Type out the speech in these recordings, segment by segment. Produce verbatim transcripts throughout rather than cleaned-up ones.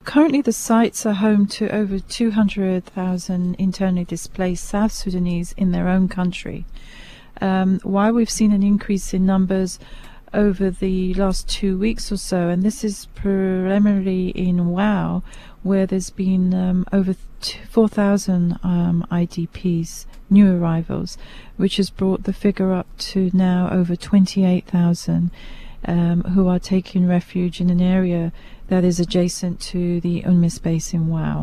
currently the sites are home to over two hundred thousand internally displaced South Sudanese in their own country. Um, while we've seen an increase in numbers over the last two weeks or so, and this is primarily in Wau, where there's been um, over four thousand um, I D Ps, new arrivals, which has brought the figure up to now over twenty-eight thousand um, who are taking refuge in an area that is adjacent to the UNMISS base in Wau.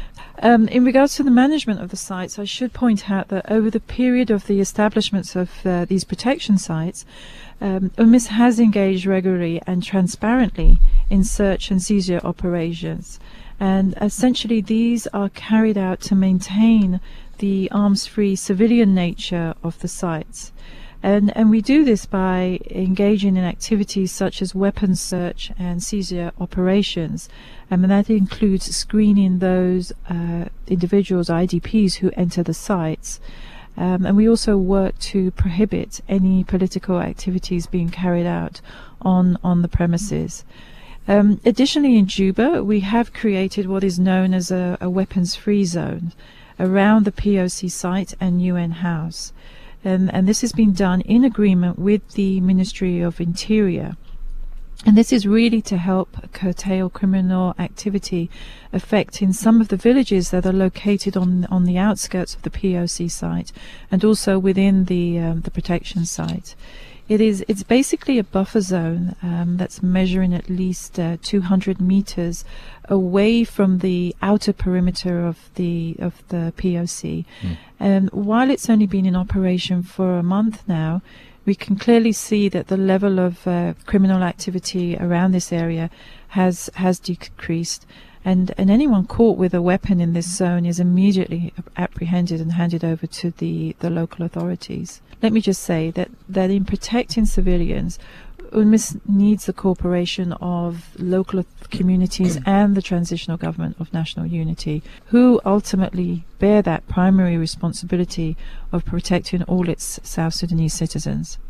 Um, in regards to the management of the sites, I should point out that over the period of the establishments of uh, these protection sites, um, UNMISS has engaged regularly and transparently in search and seizure operations. And essentially these are carried out to maintain the arms-free civilian nature of the sites. And, and we do this by engaging in activities such as weapons search and seizure operations. Um, and that includes screening those uh, individuals, I D Ps, who enter the sites. Um, and we also work to prohibit any political activities being carried out on, on the premises. Um, additionally, in Juba, we have created what is known as a, a weapons-free zone around the P O C site and U N House. Um, and this has been done in agreement with the Ministry of Interior. And this is really to help curtail criminal activity affecting some of the villages that are located on on the outskirts of the P O C site and also within the um, the protection site. It is it's basically a buffer zone um, that's measuring at least uh, two hundred meters away from the outer perimeter of the of the P O C. Mm. And while it's only been in operation for a month now, we can clearly see that the level of uh, criminal activity around this area has has decreased, and and anyone caught with a weapon in this zone is immediately apprehended and handed over to the the local authorities. Let me just say that that in protecting civilians, UNMISS needs the cooperation of local communities and the Transitional Government of National Unity, who ultimately bear that primary responsibility of protecting all its South Sudanese citizens.